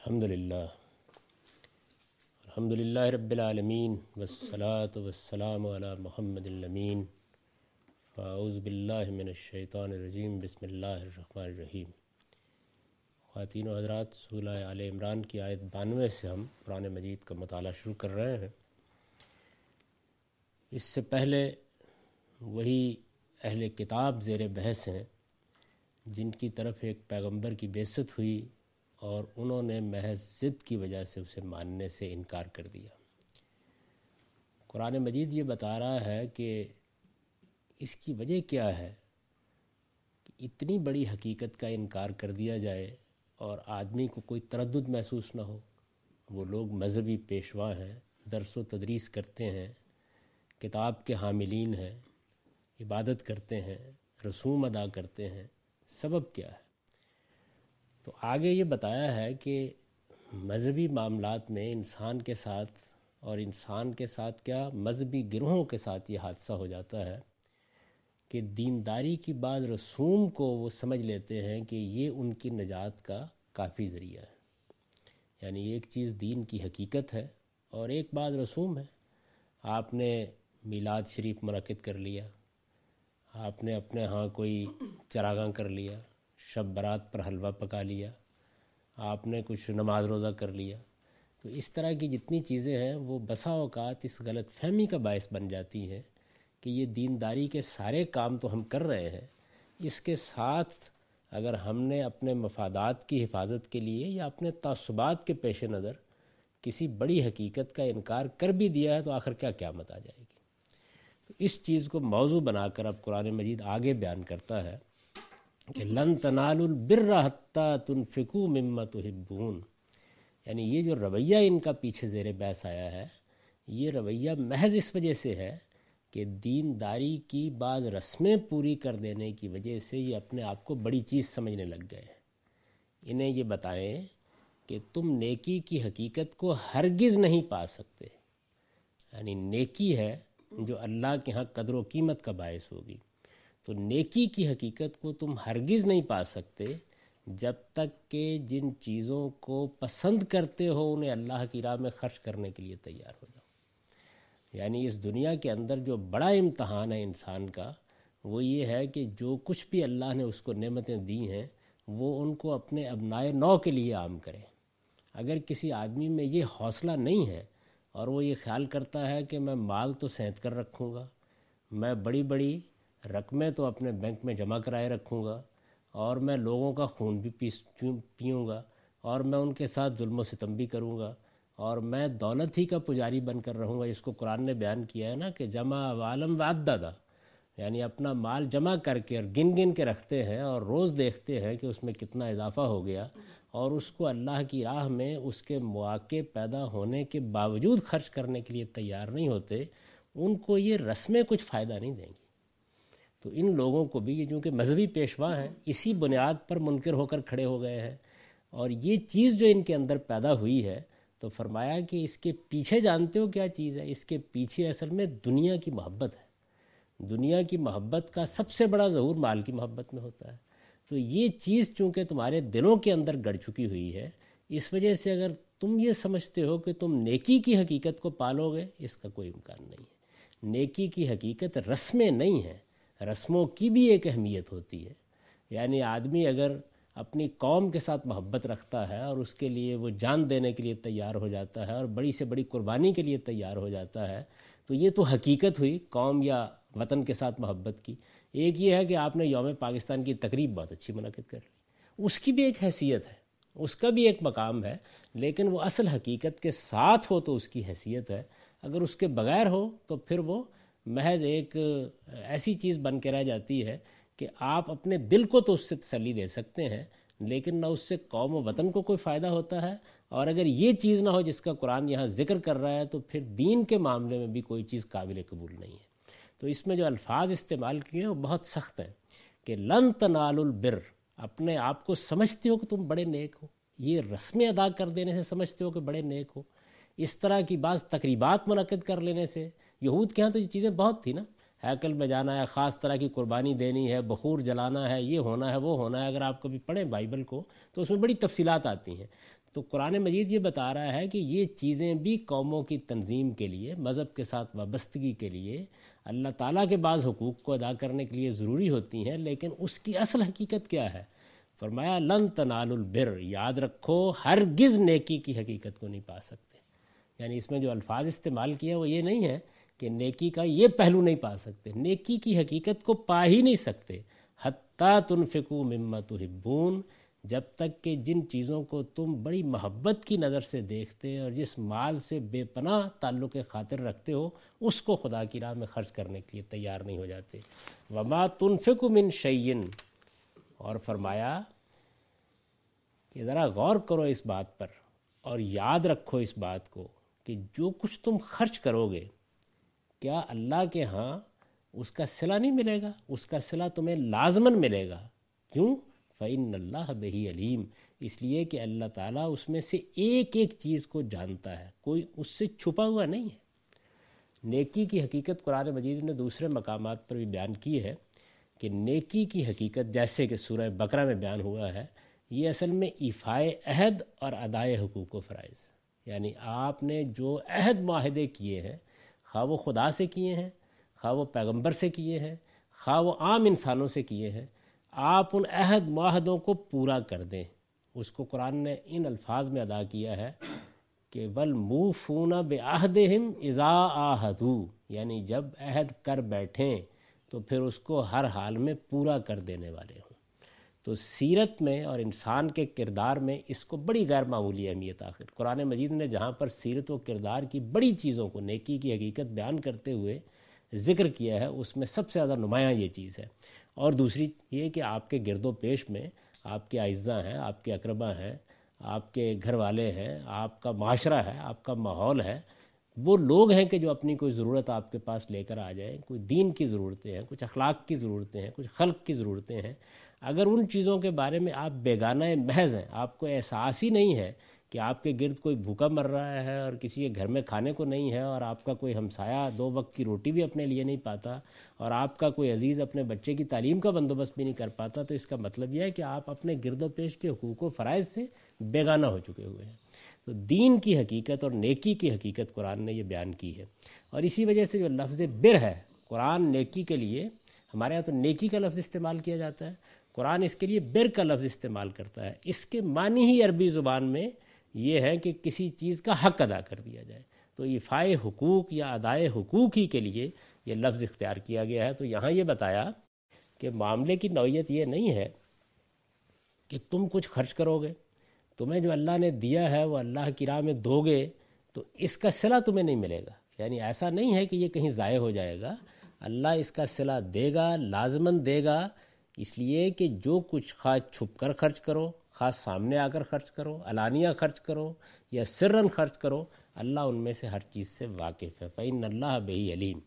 الحمدللہ رب العالمین والصلاة والسلام علی محمد الامین فاعوذ باللہ من الشیطان الرجیم بسم اللہ الرحمن الرحیم۔ خواتین و حضرات، سورہ آل عمران کی آیت 92 سے ہم قرآن مجید کا مطالعہ شروع کر رہے ہیں۔ اس سے پہلے وہی اہل کتاب زیر بحث ہیں جن کی طرف ایک پیغمبر کی بعثت ہوئی اور انہوں نے محض ضد کی وجہ سے اسے ماننے سے انکار کر دیا۔ قرآن مجید یہ بتا رہا ہے کہ اس کی وجہ کیا ہے کہ اتنی بڑی حقیقت کا انکار کر دیا جائے اور آدمی کو کوئی تردد محسوس نہ ہو۔ وہ لوگ مذہبی پیشوا ہیں، درس و تدریس کرتے ہیں، کتاب کے حاملین ہیں، عبادت کرتے ہیں، رسوم ادا کرتے ہیں، سبب کیا ہے؟ تو آگے یہ بتایا ہے کہ مذہبی معاملات میں انسان کے ساتھ اور انسان کے ساتھ کیا مذہبی گروہوں کے ساتھ یہ حادثہ ہو جاتا ہے کہ دینداری کی بعض رسوم کو وہ سمجھ لیتے ہیں کہ یہ ان کی نجات کا کافی ذریعہ ہے۔ یعنی ایک چیز دین کی حقیقت ہے اور ایک بعض رسوم ہے۔ آپ نے میلاد شریف منعقد کر لیا، آپ نے اپنے ہاں کوئی چراغاں کر لیا، شب برات پر حلوہ پکا لیا، آپ نے کچھ نماز روزہ کر لیا، تو اس طرح کی جتنی چیزیں ہیں وہ بسا اوقات اس غلط فہمی کا باعث بن جاتی ہیں کہ یہ دینداری کے سارے کام تو ہم کر رہے ہیں، اس کے ساتھ اگر ہم نے اپنے مفادات کی حفاظت کے لیے یا اپنے تعصبات کے پیش نظر کسی بڑی حقیقت کا انکار کر بھی دیا ہے تو آخر کیا قیامت آ جائے گی۔ تو اس چیز کو موضوع بنا کر اب قرآن مجید آگے بیان کرتا ہے کہ لن تنالوا البر حتی تنفقوا مما تحبون، یعنی یہ جو رویہ ان کا پیچھے زیر بحث آیا ہے، یہ رویہ محض اس وجہ سے ہے کہ دینداری کی بعض رسمیں پوری کر دینے کی وجہ سے یہ اپنے آپ کو بڑی چیز سمجھنے لگ گئے ہیں۔ انہیں یہ بتائیں کہ تم نیکی کی حقیقت کو ہرگز نہیں پا سکتے، یعنی نیکی ہے جو اللہ کے ہاں قدر و قیمت کا باعث ہوگی، تو نیکی کی حقیقت کو تم ہرگز نہیں پا سکتے جب تک کہ جن چیزوں کو پسند کرتے ہو انہیں اللہ کی راہ میں خرچ کرنے کے لیے تیار ہو جاؤ۔ یعنی اس دنیا کے اندر جو بڑا امتحان ہے انسان کا وہ یہ ہے کہ جو کچھ بھی اللہ نے اس کو نعمتیں دی ہیں وہ ان کو اپنے ابنائے نو کے لیے عام کرے۔ اگر کسی آدمی میں یہ حوصلہ نہیں ہے اور وہ یہ خیال کرتا ہے کہ میں مال تو سینت کر رکھوں گا، میں بڑی بڑی رقمیں تو اپنے بینک میں جمع کرائے رکھوں گا، اور میں لوگوں کا خون بھی پیوں گا، اور میں ان کے ساتھ ظلم و ستم بھی کروں گا، اور میں دولت ہی کا پجاری بن کر رہوں گا، جس کو قرآن نے بیان کیا ہے نا کہ جمع عالم وعددہ، یعنی اپنا مال جمع کر کے اور گن گن کے رکھتے ہیں اور روز دیکھتے ہیں کہ اس میں کتنا اضافہ ہو گیا، اور اس کو اللہ کی راہ میں اس کے مواقع پیدا ہونے کے باوجود خرچ کرنے کے لیے تیار نہیں ہوتے، ان کو یہ رسمیں کچھ فائدہ نہیں دیں گی۔ تو ان لوگوں کو بھی، یہ چونکہ مذہبی پیشوا ہیں، اسی بنیاد پر منکر ہو کر کھڑے ہو گئے ہیں، اور یہ چیز جو ان کے اندر پیدا ہوئی ہے تو فرمایا کہ اس کے پیچھے جانتے ہو کیا چیز ہے؟ اس کے پیچھے اصل میں دنیا کی محبت ہے۔ دنیا کی محبت کا سب سے بڑا ظہور مال کی محبت میں ہوتا ہے۔ تو یہ چیز چونکہ تمہارے دلوں کے اندر گڑ چکی ہوئی ہے، اس وجہ سے اگر تم یہ سمجھتے ہو کہ تم نیکی کی حقیقت کو پالو گے، اس کا کوئی امکان نہیں ہے۔ نیکی کی حقیقت رسمیں نہیں ہیں، رسموں کی بھی ایک اہمیت ہوتی ہے۔ یعنی آدمی اگر اپنی قوم کے ساتھ محبت رکھتا ہے اور اس کے لیے وہ جان دینے کے لیے تیار ہو جاتا ہے اور بڑی سے بڑی قربانی کے لیے تیار ہو جاتا ہے، تو یہ تو حقیقت ہوئی قوم یا وطن کے ساتھ محبت کی۔ ایک یہ ہے کہ آپ نے یوم پاکستان کی تقریب بہت اچھی منعقد کر لی، اس کی بھی ایک حیثیت ہے، اس کا بھی ایک مقام ہے، لیکن وہ اصل حقیقت کے ساتھ ہو تو اس کی حیثیت ہے، اگر اس کے بغیر ہو تو پھر وہ محض ایک ایسی چیز بن کے رہ جاتی ہے کہ آپ اپنے دل کو تو اس سے تسلی دے سکتے ہیں لیکن نہ اس سے قوم و وطن کو کوئی فائدہ ہوتا ہے، اور اگر یہ چیز نہ ہو جس کا قرآن یہاں ذکر کر رہا ہے تو پھر دین کے معاملے میں بھی کوئی چیز قابل قبول نہیں ہے۔ تو اس میں جو الفاظ استعمال کیے ہیں وہ بہت سخت ہیں کہ لن تنالوا البر، اپنے آپ کو سمجھتے ہو کہ تم بڑے نیک ہو، یہ رسمیں ادا کر دینے سے سمجھتے ہو کہ بڑے نیک ہو، اس طرح کی بعض تقریبات منعقد کر لینے سے۔ یہود کے ہاں تو یہ چیزیں بہت تھی نا، ہیکل میں جانا ہے، خاص طرح کی قربانی دینی ہے، بخور جلانا ہے، یہ ہونا ہے وہ ہونا ہے۔ اگر آپ کبھی پڑھیں بائبل کو تو اس میں بڑی تفصیلات آتی ہیں۔ تو قرآن مجید یہ بتا رہا ہے کہ یہ چیزیں بھی قوموں کی تنظیم کے لیے، مذہب کے ساتھ وابستگی کے لیے، اللہ تعالیٰ کے بعض حقوق کو ادا کرنے کے لیے ضروری ہوتی ہیں، لیکن اس کی اصل حقیقت کیا ہے؟ فرمایا لن تنالوا البر، یاد رکھو ہرگز نیکی کی حقیقت کو نہیں پا سکتے۔ یعنی اس میں جو الفاظ استعمال کیے وہ یہ نہیں ہے کہ نیکی کا یہ پہلو نہیں پا سکتے، نیکی کی حقیقت کو پا ہی نہیں سکتے حتیٰ تنفقوا مما تحبون، جب تک کہ جن چیزوں کو تم بڑی محبت کی نظر سے دیکھتے اور جس مال سے بے پناہ تعلق خاطر رکھتے ہو اس کو خدا کی راہ میں خرچ کرنے کے لیے تیار نہیں ہو جاتے۔ وما تنفقوا من شیء، اور فرمایا کہ ذرا غور کرو اس بات پر اور یاد رکھو اس بات کو کہ جو کچھ تم خرچ کرو گے کیا اللہ کے ہاں اس کا صلہ نہیں ملے گا؟ اس کا صلہ تمہیں لازماً ملے گا۔ کیوں؟ فَإِنَّ اللَّهَ بِهِ علیم، اس لیے کہ اللہ تعالیٰ اس میں سے ایک ایک چیز کو جانتا ہے، کوئی اس سے چھپا ہوا نہیں ہے۔ نیکی کی حقیقت قرآن مجید نے دوسرے مقامات پر بھی بیان کی ہے کہ نیکی کی حقیقت جیسے کہ سورہ بقرہ میں بیان ہوا ہے، یہ اصل میں ایفائے عہد اور ادائے حقوق و فرائض ہے۔ یعنی آپ نے جو عہد معاہدے کیے ہیں، خواہ وہ خدا سے کیے ہیں، خواہ وہ پیغمبر سے کیے ہیں، خواہ وہ عام انسانوں سے کیے ہیں، آپ ان عہد معاہدوں کو پورا کر دیں۔ اس کو قرآن نے ان الفاظ میں ادا کیا ہے کہ وَالْمُوفُونَ بِعَهْدِهِمْ إِذَا عَاهَدُوا، یعنی جب عہد کر بیٹھیں تو پھر اس کو ہر حال میں پورا کر دینے والے ہوں۔ تو سیرت میں اور انسان کے کردار میں اس کو بڑی غیر معمولی اہمیت آخر قرآن مجید نے جہاں پر سیرت و کردار کی بڑی چیزوں کو، نیکی کی حقیقت بیان کرتے ہوئے ذکر کیا ہے، اس میں سب سے زیادہ نمایاں یہ چیز ہے۔ اور دوسری یہ کہ آپ کے گرد و پیش میں آپ کے اعزاء ہیں، آپ کے اقربا ہیں، آپ کے گھر والے ہیں، آپ کا معاشرہ ہے، آپ کا ماحول ہے، وہ لوگ ہیں کہ جو اپنی کوئی ضرورت آپ کے پاس لے کر آ جائیں، کوئی دین کی ضرورتیں ہیں، کچھ اخلاق کی ضرورتیں ہیں، کچھ خلق کی ضرورتیں ہیں، اگر ان چیزوں کے بارے میں آپ بیگانہ محض ہیں، آپ کو احساس ہی نہیں ہے کہ آپ کے گرد کوئی بھوکا مر رہا ہے اور کسی کے گھر میں کھانے کو نہیں ہے، اور آپ کا کوئی ہمسایہ 2 وقت کی روٹی بھی اپنے لیے نہیں پاتا، اور آپ کا کوئی عزیز اپنے بچے کی تعلیم کا بندوبست بھی نہیں کر پاتا، تو اس کا مطلب یہ ہے کہ آپ اپنے گرد و پیش کے حقوق و فرائض سے بیگانہ ہو چکے ہوئے ہیں۔ تو دین کی حقیقت اور نیکی کی حقیقت قرآن نے یہ بیان کی ہے، اور اسی وجہ سے جو لفظ بر ہے، قرآن نیکی کے لیے، ہمارے یہاں تو نیکی کا لفظ استعمال کیا جاتا ہے، قرآن اس کے لیے بر کا لفظ استعمال کرتا ہے۔ اس کے معنی ہی عربی زبان میں یہ ہے کہ کسی چیز کا حق ادا کر دیا جائے، تو ایفائے حقوق یا ادائے حقوق ہی کے لیے یہ لفظ اختیار کیا گیا ہے۔ تو یہاں یہ بتایا کہ معاملے کی نوعیت یہ نہیں ہے کہ تم کچھ خرچ کرو گے، تمہیں جو اللہ نے دیا ہے وہ اللہ کی راہ میں دو گے تو اس کا صلہ تمہیں نہیں ملے گا، یعنی ایسا نہیں ہے کہ یہ کہیں ضائع ہو جائے گا، اللہ اس کا صلہ دے گا، لازماً دے گا، اس لیے کہ جو کچھ خواہ چھپ کر خرچ کرو، خاص سامنے آ کر خرچ کرو، علانیہ خرچ کرو یا سرن خرچ کرو، اللہ ان میں سے ہر چیز سے واقف ہے۔ فَإِنَّ اللَّهَ بِهِ علیم۔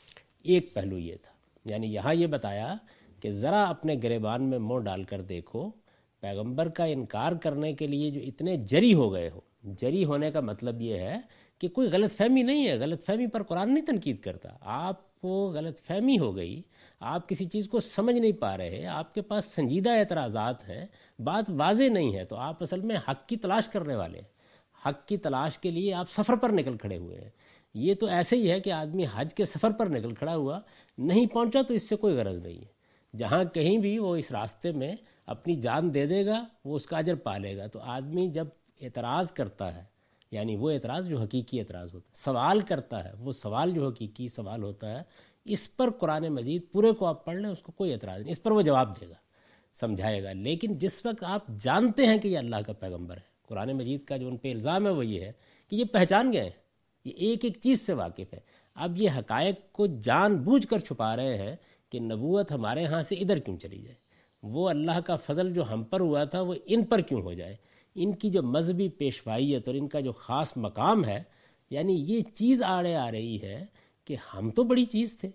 ایک پہلو یہ تھا، یعنی یہاں یہ بتایا کہ ذرا اپنے گریبان میں منہ ڈال کر دیکھو، پیغمبر کا انکار کرنے کے لیے جو اتنے جری ہو گئے ہو، جری ہونے کا مطلب یہ ہے کہ کوئی غلط فہمی نہیں ہے، غلط فہمی پر قرآن نہیں تنقید کرتا، آپ کو غلط فہمی ہو گئی، آپ کسی چیز کو سمجھ نہیں پا رہے، آپ کے پاس سنجیدہ اعتراضات ہیں، بات واضح نہیں ہے، تو آپ اصل میں حق کی تلاش کرنے والے ہیں، حق کی تلاش کے لیے آپ سفر پر نکل کھڑے ہوئے ہیں۔ یہ تو ایسے ہی ہے کہ آدمی حج کے سفر پر نکل کھڑا ہوا، نہیں پہنچا تو اس سے کوئی غرض نہیں ہے، جہاں کہیں بھی وہ اس راستے میں اپنی جان دے دے گا وہ اس کا اجر پا لے گا۔ تو آدمی جب اعتراض کرتا ہے، یعنی وہ اعتراض جو حقیقی اعتراض ہوتا ہے، سوال کرتا ہے، وہ سوال جو حقیقی سوال ہوتا ہے، اس پر قرآن مجید پورے کو آپ پڑھ لیں، اس کو کوئی اعتراض نہیں، اس پر وہ جواب دے گا، سمجھائے گا۔ لیکن جس وقت آپ جانتے ہیں کہ یہ اللہ کا پیغمبر ہے، قرآن مجید کا جو ان پہ الزام ہے وہ یہ ہے کہ یہ پہچان گئے ہیں، یہ ایک ایک چیز سے واقف ہے، اب یہ حقائق کو جان بوجھ کر چھپا رہے ہیں کہ نبوت ہمارے ہاں سے ادھر کیوں چلی جائے، وہ اللہ کا فضل جو ہم پر ہوا تھا وہ ان پر کیوں ہو جائے، ان کی جو مذہبی پیشوائیت اور ان کا جو خاص مقام ہے، یعنی یہ چیز آڑے آ رہی ہے کہ ہم تو بڑی چیز تھے،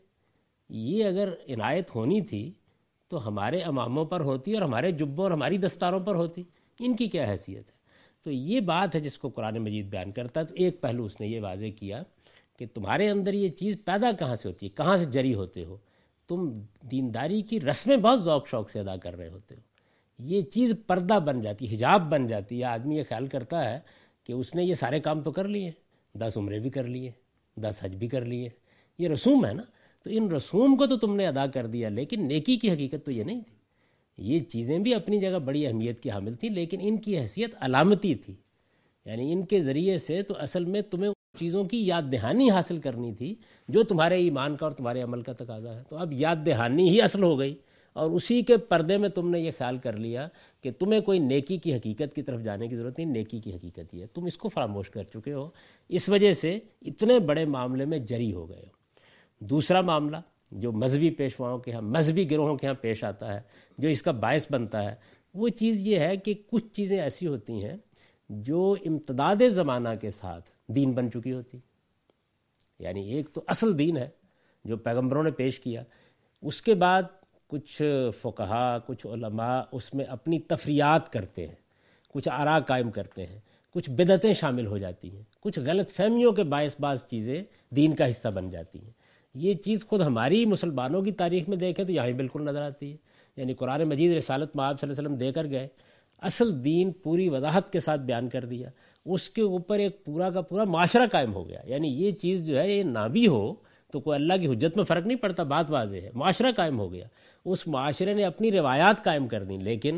یہ اگر عنایت ہونی تھی تو ہمارے اماموں پر ہوتی اور ہمارے جبوں اور ہماری دستاروں پر ہوتی، ان کی کیا حیثیت ہے۔ تو یہ بات ہے جس کو قرآن مجید بیان کرتا ہے۔ تو ایک پہلو اس نے یہ واضح کیا کہ تمہارے اندر یہ چیز پیدا کہاں سے ہوتی ہے، کہاں سے جری ہوتے ہو، تم دینداری کی رسمیں بہت ذوق شوق سے ادا کر رہے ہوتے ہو، یہ چیز پردہ بن جاتی، حجاب بن جاتی ہے. آدمی یہ خیال کرتا ہے کہ اس نے یہ سارے کام تو کر لیے، 10 عمرے بھی کر لیے، 10 حج بھی کر لیے، یہ رسوم ہے نا، تو ان رسوم کو تو تم نے ادا کر دیا، لیکن نیکی کی حقیقت تو یہ نہیں تھی. یہ چیزیں بھی اپنی جگہ بڑی اہمیت کی حامل تھیں، لیکن ان کی حیثیت علامتی تھی. یعنی ان کے ذریعے سے تو اصل میں تمہیں ان چیزوں کی یاد دہانی حاصل کرنی تھی جو تمہارے ایمان کا اور تمہارے عمل کا تقاضا ہے. تو اب یاد دہانی ہی اصل ہو گئی، اور اسی کے پردے میں تم نے یہ خیال کر لیا کہ تمہیں کوئی نیکی کی حقیقت کی طرف جانے کی ضرورت نہیں، نیکی کی حقیقت ہی ہے. تم اس کو فراموش کر چکے ہو، اس وجہ سے اتنے بڑے معاملے میں جری ہو گئے ہو. دوسرا معاملہ جو مذہبی پیشواؤں کے ہاں، مذہبی گروہوں کے ہاں پیش آتا ہے، جو اس کا باعث بنتا ہے، وہ چیز یہ ہے کہ کچھ چیزیں ایسی ہوتی ہیں جو امتداد زمانہ کے ساتھ دین بن چکی ہوتی. یعنی ایک تو اصل دین ہے جو پیغمبروں نے پیش کیا، اس کے بعد کچھ فقہا، کچھ علماء اس میں اپنی تفریعات کرتے ہیں، کچھ آراء قائم کرتے ہیں، کچھ بدعتیں شامل ہو جاتی ہیں، کچھ غلط فہمیوں کے باعث بعض چیزیں دین کا حصہ بن جاتی ہیں. یہ چیز خود ہماری مسلمانوں کی تاریخ میں دیکھیں تو یہاں بالکل نظر آتی ہے. یعنی قرآن مجید رسالت میں آپ صلی اللہ علیہ وسلم دے کر گئے، اصل دین پوری وضاحت کے ساتھ بیان کر دیا، اس کے اوپر ایک پورا کا پورا معاشرہ قائم ہو گیا. یعنی یہ چیز جو ہے یہ نہ بھی ہو تو کوئی اللہ کی حجت میں فرق نہیں پڑتا، بات واضح ہے، معاشرہ قائم ہو گیا. اس معاشرے نے اپنی روایات قائم کر دیں، لیکن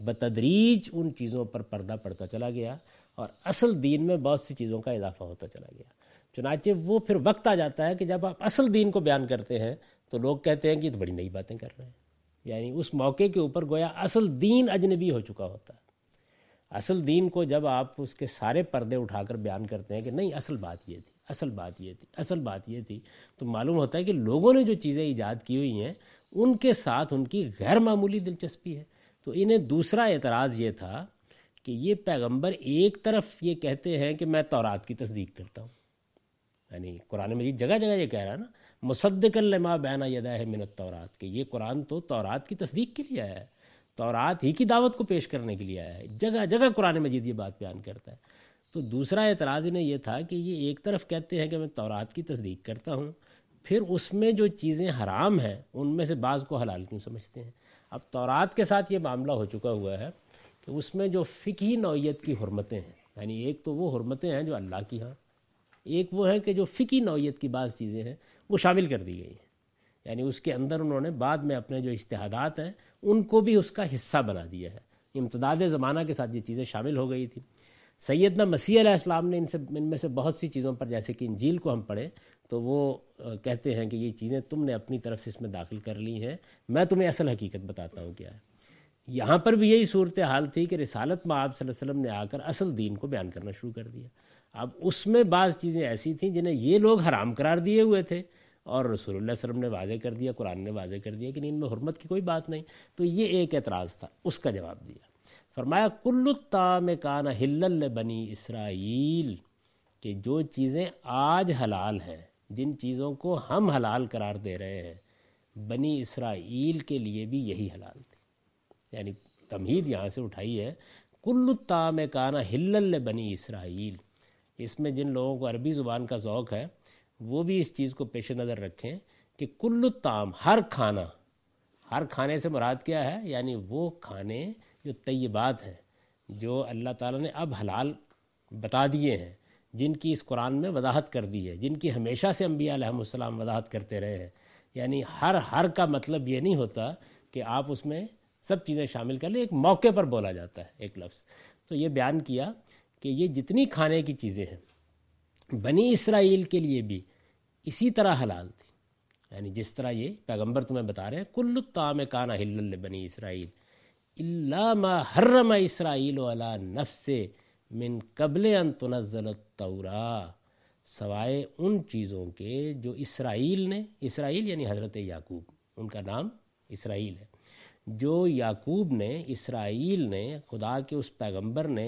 بتدریج ان چیزوں پر پردہ پڑتا چلا گیا اور اصل دین میں بہت سی چیزوں کا اضافہ ہوتا چلا گیا. چنانچہ وہ پھر وقت آ جاتا ہے کہ جب آپ اصل دین کو بیان کرتے ہیں تو لوگ کہتے ہیں کہ یہ تو بڑی نئی باتیں کر رہے ہیں. یعنی اس موقع کے اوپر گویا اصل دین اجنبی ہو چکا ہوتا ہے. اصل دین کو جب آپ اس کے سارے پردے اٹھا کر بیان کرتے ہیں کہ نہیں اصل بات یہ تھی، اصل بات یہ تھی، اصل بات یہ تھی، تو معلوم ہوتا ہے کہ لوگوں نے جو چیزیں ایجاد کی ہوئی ہیں ان کے ساتھ ان کی غیر معمولی دلچسپی ہے. تو انہیں دوسرا اعتراض یہ تھا کہ یہ پیغمبر ایک طرف یہ کہتے ہیں کہ میں تورات کی تصدیق کرتا ہوں، یعنی قرآن مجید جگہ جگہ یہ کہہ رہا ہے نا مصدقا لما بین یدیہ من التورات، کہ یہ قرآن تو تورات کی تصدیق کے لیے آیا ہے، تورات ہی کی دعوت کو پیش کرنے کے لیے آیا ہے. جگہ جگہ قرآن مجید یہ بات بیان کرتا ہے. تو دوسرا اعتراض انہیں یہ تھا کہ یہ ایک طرف کہتے ہیں کہ میں تورات کی تصدیق کرتا ہوں، پھر اس میں جو چیزیں حرام ہیں ان میں سے بعض کو حلال کیوں سمجھتے ہیں. اب تورات کے ساتھ یہ معاملہ ہو چکا ہوا ہے کہ اس میں جو فقہی نوعیت کی حرمتیں ہیں، یعنی ایک تو وہ حرمتیں ہیں جو اللہ کی ہاں، ایک وہ ہے کہ جو فقہی نوعیت کی بعض چیزیں ہیں وہ شامل کر دی گئی ہیں. یعنی اس کے اندر انہوں نے بعد میں اپنے جو اجتہادات ہیں ان کو بھی اس کا حصہ بنا دیا ہے. امتداد زمانہ کے ساتھ یہ چیزیں شامل ہو گئی تھی. سیدنا مسیح علیہ السلام نے ان میں سے بہت سی چیزوں پر، جیسے کہ انجیل کو ہم پڑھیں تو وہ کہتے ہیں کہ یہ چیزیں تم نے اپنی طرف سے اس میں داخل کر لی ہیں، میں تمہیں اصل حقیقت بتاتا ہوں کیا ہے. یہاں پر بھی یہی صورتحال تھی کہ رسالت میں آپ صلی اللہ علیہ وسلم نے آ کر اصل دین کو بیان کرنا شروع کر دیا. اب اس میں بعض چیزیں ایسی تھیں جنہیں یہ لوگ حرام قرار دیے ہوئے تھے اور رسول اللہ صلی اللہ علیہ وسلم نے واضح کر دیا، قرآن نے واضح کر دیا کہ ان میں حرمت کی کوئی بات نہیں. تو یہ ایک اعتراض تھا، اس کا جواب دیا. فرمایا کل الطعام کان حلا لبنی اسرائیل، کہ جو چیزیں آج حلال ہیں، جن چیزوں کو ہم حلال قرار دے رہے ہیں، بنی اسرائیل کے لیے بھی یہی حلال تھی. یعنی تمہید یہاں سے اٹھائی ہے، کل الطعام کان حلا لبنی اسرائیل. اس میں جن لوگوں کو عربی زبان کا ذوق ہے وہ بھی اس چیز کو پیش نظر رکھیں کہ کل الطعام، ہر کھانا، ہر کھانے سے مراد کیا ہے؟ یعنی وہ کھانے جو طیبات ہیں، جو اللہ تعالیٰ نے اب حلال بتا دیے ہیں، جن کی اس قرآن میں وضاحت کر دی ہے، جن کی ہمیشہ سے انبیاء علیہ السلام وضاحت کرتے رہے ہیں. یعنی ہر کا مطلب یہ نہیں ہوتا کہ آپ اس میں سب چیزیں شامل کر لیں، ایک موقع پر بولا جاتا ہے ایک لفظ. تو یہ بیان کیا کہ یہ جتنی کھانے کی چیزیں ہیں بنی اسرائیل کے لیے بھی اسی طرح حلال تھی. یعنی جس طرح یہ پیغمبر تمہیں بتا رہے ہیں کل الطعام کان حلا لبنی اسرائیل الا ما حرم اسرائیل علی نفسہ من قبل ان تنزل التوراۃ، سوائے ان چیزوں کے جو اسرائیل یعنی حضرت یعقوب، ان کا نام اسرائیل ہے، جو یعقوب نے، اسرائیل نے، خدا کے اس پیغمبر نے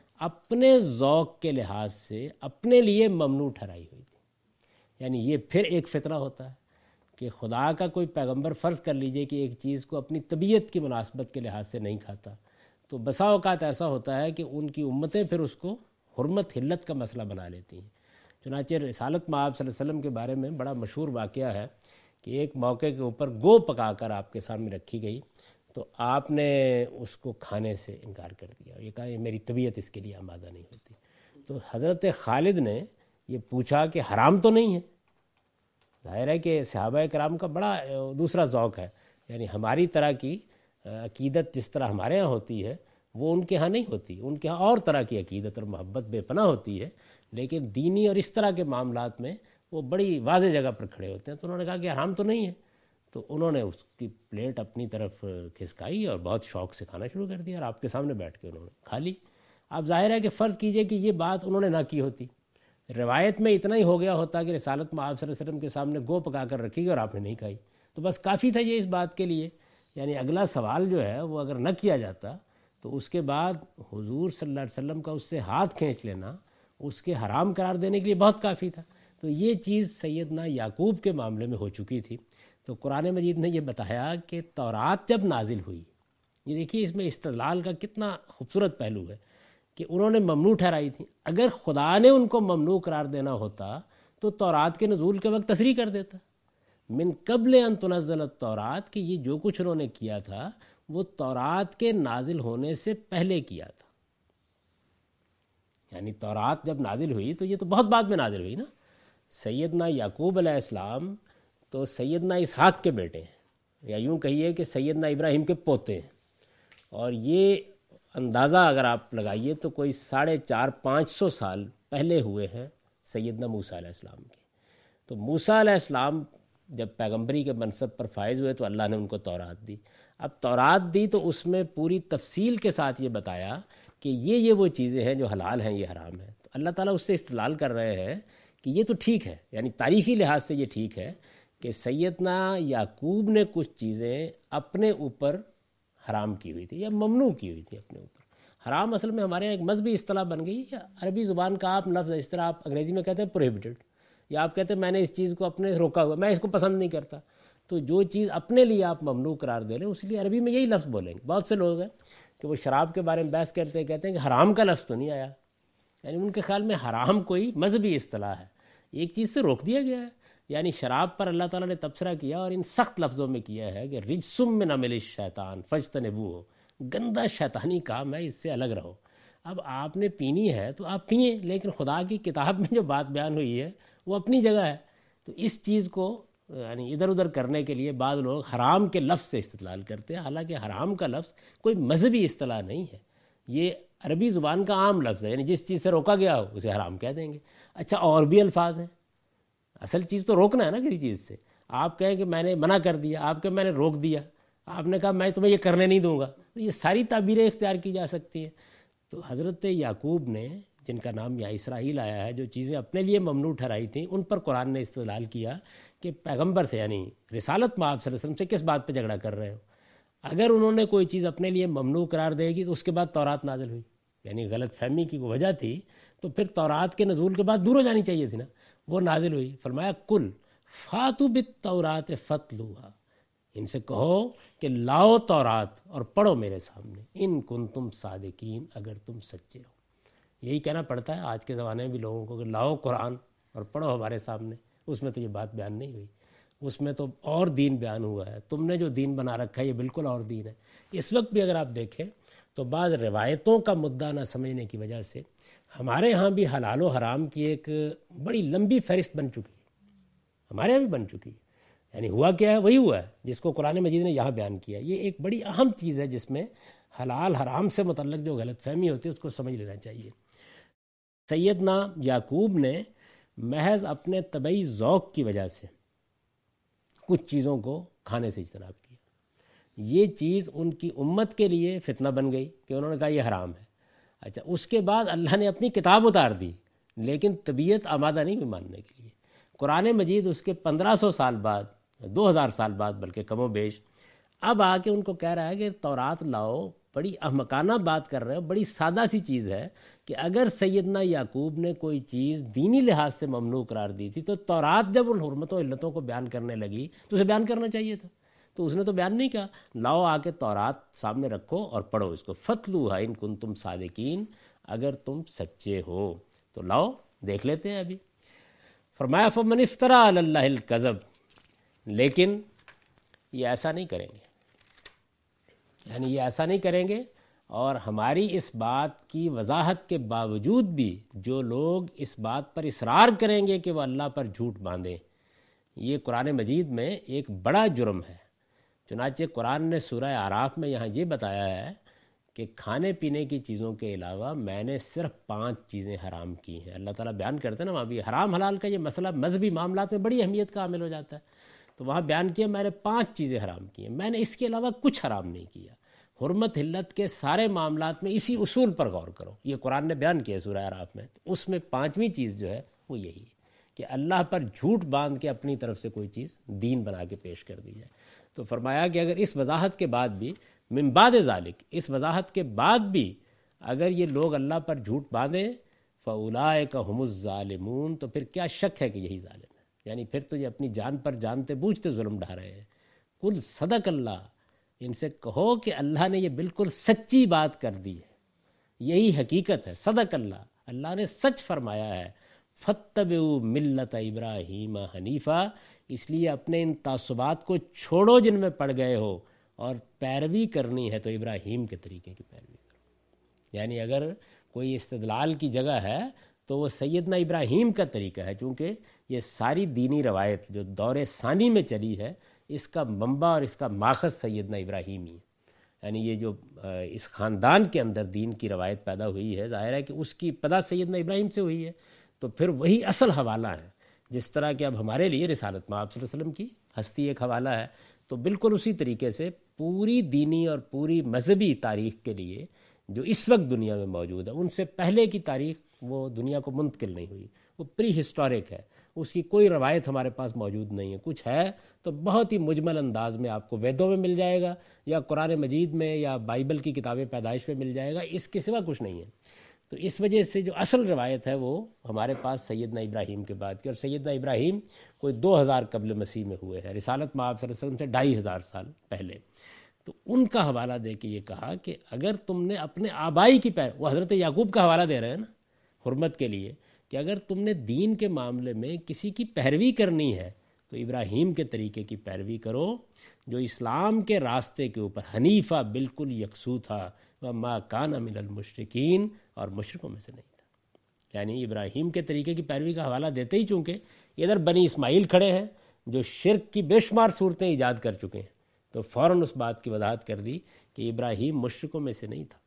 اپنے ذوق کے لحاظ سے اپنے لیے ممنوع ٹھہرائی ہوئی تھی. یعنی یہ پھر ایک فطرہ ہوتا ہے کہ خدا کا کوئی پیغمبر، فرض کر لیجئے کہ ایک چیز کو اپنی طبیعت کی مناسبت کے لحاظ سے نہیں کھاتا، تو بسا اوقات ایسا ہوتا ہے کہ ان کی امتیں پھر اس کو حرمت حلت کا مسئلہ بنا لیتی ہیں. چنانچہ رسالت میں آپ صلی اللہ علیہ وسلم کے بارے میں بڑا مشہور واقعہ ہے کہ ایک موقع کے اوپر گو پکا کر آپ کے سامنے رکھی گئی، تو آپ نے اس کو کھانے سے انکار کر دیا، یہ کہا یہ میری طبیعت اس کے لیے آمادہ نہیں ہوتی۔ تو حضرت خالد نے یہ پوچھا کہ حرام تو نہیں ہے؟ ظاہر ہے کہ صحابہ کرام کا بڑا دوسرا ذوق ہے، یعنی ہماری طرح کی عقیدت جس طرح ہمارے ہاں ہوتی ہے وہ ان کے ہاں نہیں ہوتی، ان کے ہاں اور طرح کی عقیدت اور محبت بے پناہ ہوتی ہے، لیکن دینی اور اس طرح کے معاملات میں وہ بڑی واضح جگہ پر کھڑے ہوتے ہیں۔ تو انہوں نے کہا کہ حرام تو نہیں ہے، تو انہوں نے اس کی پلیٹ اپنی طرف کھسکائی اور بہت شوق سے کھانا شروع کر دیا، اور آپ کے سامنے بیٹھ کے انہوں نے کھا لی۔ اب ظاہر ہے کہ فرض کیجئے کہ یہ بات انہوں نے نہ کی ہوتی، روایت میں اتنا ہی ہو گیا ہوتا کہ رسالت میں آپ صلی اللہ علیہ وسلم کے سامنے گو پکا کر رکھی گئی اور آپ نے نہیں کھائی، تو بس کافی تھا یہ اس بات کے لیے۔ یعنی اگلا سوال جو ہے وہ اگر نہ کیا جاتا تو اس کے بعد حضور صلی اللہ علیہ وسلم کا اس سے ہاتھ کھینچ لینا اس کے حرام قرار دینے کے لیے بہت کافی تھا۔ تو یہ چیز سیدنا یعقوب کے معاملے میں ہو چکی تھی۔ تو قرآن مجید نے یہ بتایا کہ تورات جب نازل ہوئی، یہ دیکھیے اس میں استدلال کا کتنا خوبصورت پہلو ہے کہ انہوں نے ممنوع ٹھہرائی تھی، اگر خدا نے ان کو ممنوع قرار دینا ہوتا تو تورات کے نزول کے وقت تصریح کر دیتا، من قبل ان تنزل التورات، کہ یہ جو کچھ انہوں نے کیا تھا وہ تورات کے نازل ہونے سے پہلے کیا تھا۔ یعنی تورات جب نازل ہوئی تو یہ تو بہت بعد میں نازل ہوئی نا۔ سیدنا یعقوب علیہ السلام تو سیدنا اسحاق کے بیٹے ہیں، یا یوں کہیے کہ سیدنا ابراہیم کے پوتے ہیں، اور یہ اندازہ اگر آپ لگائیے تو کوئی 450-500 سال پہلے ہوئے ہیں سیدنا موسیٰ علیہ السلام کے۔ تو موسیٰ علیہ السلام جب پیغمبری کے منصب پر فائز ہوئے تو اللہ نے ان کو تورات دی۔ اب تورات دی تو اس میں پوری تفصیل کے ساتھ یہ بتایا کہ یہ وہ چیزیں ہیں جو حلال ہیں، یہ حرام ہیں۔ تو اللہ تعالیٰ اس سے استدلال کر رہے ہیں کہ یہ تو ٹھیک ہے، یعنی تاریخی لحاظ سے یہ ٹھیک ہے کہ سیدنا یعقوب نے کچھ چیزیں اپنے اوپر حرام کی ہوئی تھی یا ممنوع کی ہوئی تھی اپنے اوپر۔ حرام اصل میں ہمارے یہاں ایک مذہبی اصطلاح بن گئی ہے، عربی زبان کا آپ لفظ اس طرح آپ انگریزی میں کہتے ہیں پروہیبٹڈ، یا آپ کہتے ہیں میں نے اس چیز کو اپنے روکا ہوا، میں اس کو پسند نہیں کرتا۔ تو جو چیز اپنے لیے آپ ممنوع قرار دے رہے ہیں اس لیے عربی میں یہی لفظ بولیں گے۔ بہت سے لوگ ہیں کہ وہ شراب کے بارے میں بحث کرتے ہیں، کہتے ہیں کہ حرام کا لفظ تو نہیں آیا، یعنی ان کے خیال میں حرام کوئی مذہبی اصطلاح ہے، ایک چیز سے روک دیا گیا ہے۔ یعنی شراب پر اللہ تعالیٰ نے تبصرہ کیا اور ان سخت لفظوں میں کیا ہے کہ رجسم من عمل الشیطان فاجتنبوہ، گندا شیطانی کام ہے، اس سے الگ رہو۔ اب آپ نے پینی ہے تو آپ پئیں، لیکن خدا کی کتاب میں جو بات بیان ہوئی ہے وہ اپنی جگہ ہے۔ تو اس چیز کو یعنی ادھر ادھر کرنے کے لیے بعض لوگ حرام کے لفظ سے استدلال کرتے ہیں، حالانکہ حرام کا لفظ کوئی مذہبی اصطلاح نہیں ہے، یہ عربی زبان کا عام لفظ ہے، یعنی جس چیز سے روکا گیا ہو اسے حرام کہہ دیں گے۔ اچھا اور بھی الفاظ ہیں، اصل چیز تو روکنا ہے نا کسی چیز سے۔ آپ کہیں کہ میں نے منع کر دیا، آپ کہ میں نے روک دیا، آپ نے کہا میں تمہیں یہ کرنے نہیں دوں گا، تو یہ ساری تعبیریں اختیار کی جا سکتی ہیں۔ تو حضرت یعقوب نے، جن کا نام یا اسرائیل آیا ہے، جو چیزیں اپنے لیے ممنوع ٹھہرائی تھیں ان پر قرآن نے استدلال کیا کہ پیغمبر سے، یعنی رسالت میں آپ صلی اللہ علیہ وسلم سے کس بات پہ جھگڑا کر رہے ہو؟ اگر انہوں نے کوئی چیز اپنے لیے ممنوع قرار دے گی تو اس کے بعد تورات نازل ہوئی، یعنی غلط فہمی کی کوئی وجہ تھی تو پھر تورات کے نزول کے بعد دور ہو جانی چاہیے تھی نا، وہ نازل ہوئی۔ فرمایا کل فاتوا بالتورات فتلوها، ان سے کہو کہ لاؤ تورات اور پڑھو میرے سامنے، ان کنتم صادقین، اگر تم سچے ہو۔ یہی کہنا پڑتا ہے آج کے زمانے میں بھی لوگوں کو کہ لاؤ قرآن اور پڑھو ہمارے سامنے۔ اس میں تو یہ بات بیان نہیں ہوئی، اس میں تو اور دین بیان ہوا ہے، تم نے جو دین بنا رکھا ہے یہ بالکل اور دین ہے۔ اس وقت بھی اگر آپ دیکھیں تو بعض روایتوں کا مدعا نہ سمجھنے کی وجہ سے ہمارے ہاں بھی حلال و حرام کی ایک بڑی لمبی فہرست بن چکی ہے، ہمارے یہاں بھی بن چکی ہے۔ یعنی ہوا کیا ہے وہی ہوا ہے جس کو قرآن مجید نے یہاں بیان کیا۔ یہ ایک بڑی اہم چیز ہے جس میں حلال حرام سے متعلق جو غلط فہمی ہوتی ہے اس کو سمجھ لینا چاہیے۔ سیدنا یعقوب نے محض اپنے طبعی ذوق کی وجہ سے کچھ چیزوں کو کھانے سے اجتناب کیا، یہ چیز ان کی امت کے لیے فتنہ بن گئی کہ انہوں نے کہا یہ حرام ہے۔ اچھا اس کے بعد اللہ نے اپنی کتاب اتار دی، لیکن طبیعت آمادہ نہیں ہوئی ماننے کے لیے۔ قرآن مجید اس کے 1500 سال بعد، 2000 سال بعد بلکہ کم و بیش، اب آ کے ان کو کہہ رہا ہے کہ تورات لاؤ۔ بڑی احمقانہ بات کر رہے ہو، بڑی سادہ سی چیز ہے کہ اگر سیدنا یعقوب نے کوئی چیز دینی لحاظ سے ممنوع قرار دی تھی تو تورات جب ان حرمتوں و علتوں کو بیان کرنے لگی تو اسے بیان کرنا چاہیے تھا، تو اس نے تو بیان نہیں کیا۔ لاؤ آ کے تورات سامنے رکھو اور پڑھو اس کو، فتلوها ان کنتم صادقین، اگر تم سچے ہو تو لاؤ دیکھ لیتے ہیں۔ ابھی فرمایا فمن افترى علی اللہ الکذب، لیکن یہ ایسا نہیں کریں گے، یعنی یہ ایسا نہیں کریں گے. اور ہماری اس بات کی وضاحت کے باوجود بھی جو لوگ اس بات پر اصرار کریں گے کہ وہ اللہ پر جھوٹ باندھیں، یہ قرآن مجید میں ایک بڑا جرم ہے. چنانچہ قرآن نے سورہ اعراف میں یہاں یہ بتایا ہے کہ کھانے پینے کی چیزوں کے علاوہ میں نے صرف 5 چیزیں حرام کی ہیں. اللہ تعالیٰ بیان کرتے ہیں نا وہاں بھی حرام حلال کا یہ مسئلہ مذہبی معاملات میں بڑی اہمیت کا حامل ہو جاتا ہے. تو وہاں بیان کیا میں نے 5 چیزیں حرام کی ہیں، میں نے اس کے علاوہ کچھ حرام نہیں کیا. حرمت حلت کے سارے معاملات میں اسی اصول پر غور کرو، یہ قرآن نے بیان کیا سورہ اعراف میں. اس میں 5ویں چیز جو ہے وہ یہی ہے کہ اللہ پر جھوٹ باندھ کے اپنی طرف سے کوئی چیز دین بنا کے پیش کر دی جائے. تو فرمایا کہ اگر اس وضاحت کے بعد بھی من بعد ذالک، اس وضاحت کے بعد بھی اگر یہ لوگ اللہ پر جھوٹ باندھیں فاولئک هم الظالمون، تو پھر کیا شک ہے کہ یہی ظالم ہے. یعنی پھر تو یہ اپنی جان پر جانتے بوجھتے ظلم ڈھا رہے ہیں. قل صدق اللہ، ان سے کہو کہ اللہ نے یہ بالکل سچی بات کر دی ہے، یہی حقیقت ہے. صدق اللہ، اللہ نے سچ فرمایا ہے. فاتبعوا ملت ابراہیم حنیفہ، اس لیے اپنے ان تعصبات کو چھوڑو جن میں پڑ گئے ہو، اور پیروی کرنی ہے تو ابراہیم کے طریقے کی پیروی کرو. یعنی اگر کوئی استدلال کی جگہ ہے تو وہ سیدنا ابراہیم کا طریقہ ہے، چونکہ یہ ساری دینی روایت جو دور ثانی میں چلی ہے اس کا منبع اور اس کا ماخذ سیدنا ابراہیم ہی ہے. یعنی یہ جو اس خاندان کے اندر دین کی روایت پیدا ہوئی ہے، ظاہر ہے کہ اس کی ابتدا سیدنا ابراہیم سے ہوئی ہے، تو پھر وہی اصل حوالہ ہے. جس طرح کہ اب ہمارے لیے رسالت مآب صلی اللہ علیہ وسلم کی ہستی ایک حوالہ ہے، تو بالکل اسی طریقے سے پوری دینی اور پوری مذہبی تاریخ کے لیے جو اس وقت دنیا میں موجود ہے، ان سے پہلے کی تاریخ وہ دنیا کو منتقل نہیں ہوئی، وہ پری ہسٹورک ہے. اس کی کوئی روایت ہمارے پاس موجود نہیں ہے. کچھ ہے تو بہت ہی مجمل انداز میں آپ کو ویدوں میں مل جائے گا، یا قرآن مجید میں، یا بائبل کی کتاب پیدائش میں مل جائے گا. اس کے سوا کچھ نہیں ہے. تو اس وجہ سے جو اصل روایت ہے وہ ہمارے پاس سیدنا ابراہیم کے بعد کی، اور سیدنا ابراہیم کوئی 2000 قبل مسیح میں ہوئے ہیں، رسالت مآب صلی اللہ علیہ وسلم سے 2500 سال پہلے. تو ان کا حوالہ دے کے یہ کہا کہ اگر تم نے اپنے آبائی کی وہ حضرت یعقوب کا حوالہ دے رہے ہیں نا حرمت کے لیے، کہ اگر تم نے دین کے معاملے میں کسی کی پیروی کرنی ہے تو ابراہیم کے طریقے کی پیروی کرو، جو اسلام کے راستے کے اوپر حنیفہ بالکل یکسو تھا، وما کان من المشرکین، اور مشرکوں میں سے نہیں تھا. یعنی ابراہیم کے طریقے کی پیروی کا حوالہ دیتے ہی چونکہ ادھر بنی اسماعیل کھڑے ہیں جو شرک کی بے شمار صورتیں ایجاد کر چکے ہیں، تو فوراً اس بات کی وضاحت کر دی کہ ابراہیم مشرکوں میں سے نہیں تھا.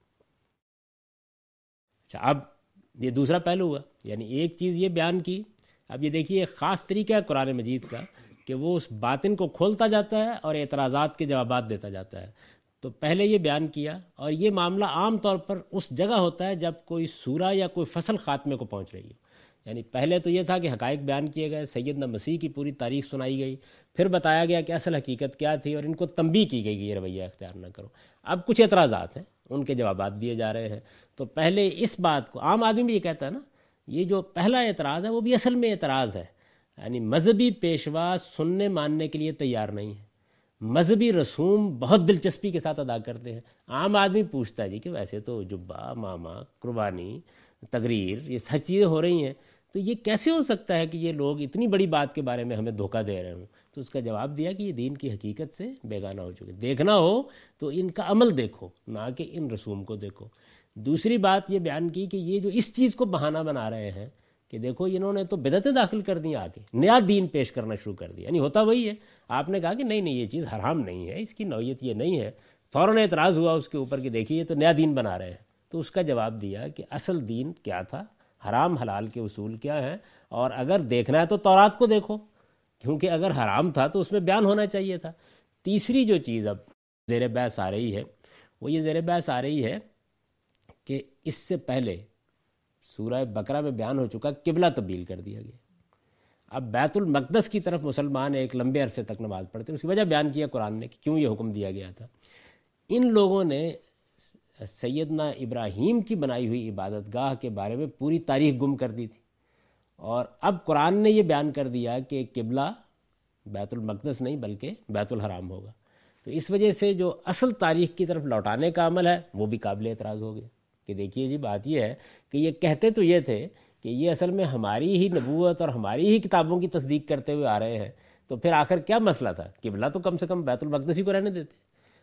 اچھا، اب یہ دوسرا پہلو ہوا. یعنی ایک چیز یہ بیان کی، اب یہ دیکھیے ایک خاص طریقہ ہے قرآن مجید کا کہ وہ اس باطن کو کھولتا جاتا ہے اور اعتراضات کے جوابات دیتا جاتا ہے. تو پہلے یہ بیان کیا، اور یہ معاملہ عام طور پر اس جگہ ہوتا ہے جب کوئی سورہ یا کوئی فصل خاتمے کو پہنچ رہی ہو. یعنی پہلے تو یہ تھا کہ حقائق بیان کیے گئے، سیدنا مسیح کی پوری تاریخ سنائی گئی، پھر بتایا گیا کہ اصل حقیقت کیا تھی، اور ان کو تنبیہ کی گئی کہ یہ رویہ اختیار نہ کرو. اب کچھ اعتراضات ہیں، ان کے جوابات دیے جا رہے ہیں. تو پہلے اس بات کو عام آدمی بھی یہ کہتا ہے نا، یہ جو پہلا اعتراض ہے وہ بھی اصل میں اعتراض ہے. یعنی مذہبی پیشوا سننے ماننے کے لیے تیار نہیں ہے، مذہبی رسوم بہت دلچسپی کے ساتھ ادا کرتے ہیں. عام آدمی پوچھتا ہے جی کہ ویسے تو جبہ، ماما، قربانی، تقریر، یہ سب چیزیں ہو رہی ہیں، تو یہ کیسے ہو سکتا ہے کہ یہ لوگ اتنی بڑی بات کے بارے میں ہمیں دھوکہ دے رہے ہوں؟ تو اس کا جواب دیا کہ یہ دین کی حقیقت سے بیگانہ ہو چکے. دیکھنا ہو تو ان کا عمل دیکھو، نہ کہ ان رسوم کو دیکھو. دوسری بات یہ بیان کی کہ یہ جو اس چیز کو بہانہ بنا رہے ہیں کہ دیکھو انہوں نے تو بدعتیں داخل کر دیں، آگے نیا دین پیش کرنا شروع کر دیا. یعنی ہوتا وہی ہے، آپ نے کہا کہ نہیں یہ چیز حرام نہیں ہے، اس کی نوعیت یہ نہیں ہے، فوراً اعتراض ہوا اس کے اوپر کہ دیکھیے یہ تو نیا دین بنا رہے ہیں. تو اس کا جواب دیا کہ اصل دین کیا تھا، حرام حلال کے اصول کیا ہیں، اور اگر دیکھنا ہے تو تورات کو دیکھو، کیونکہ اگر حرام تھا تو اس میں بیان ہونا چاہیے تھا. تیسری جو چیز اب زیر بحث آ رہی ہے وہ یہ زیر بحث آ رہی ہے کہ اس سے پہلے سورہ بقرہ میں بیان ہو چکا قبلہ تبدیل کر دیا گیا. اب بیت المقدس کی طرف مسلمان ایک لمبے عرصے تک نماز پڑھتے ہیں، اس کی وجہ بیان کیا قرآن نے کہ کیوں یہ حکم دیا گیا تھا. ان لوگوں نے سیدنا ابراہیم کی بنائی ہوئی عبادت گاہ کے بارے میں پوری تاریخ گم کر دی تھی، اور اب قرآن نے یہ بیان کر دیا کہ قبلہ بیت المقدس نہیں بلکہ بیت الحرام ہوگا. تو اس وجہ سے جو اصل تاریخ کی طرف لوٹانے کا عمل ہے وہ بھی قابل اعتراض ہو گیا کہ دیکھیے جی بات یہ ہے کہ یہ کہتے تو یہ تھے کہ یہ اصل میں ہماری ہی نبوت اور ہماری ہی کتابوں کی تصدیق کرتے ہوئے آ رہے ہیں، تو پھر آخر کیا مسئلہ تھا؟ قبلہ تو کم سے کم بیت المقدس ہی کو رہنے دیتے.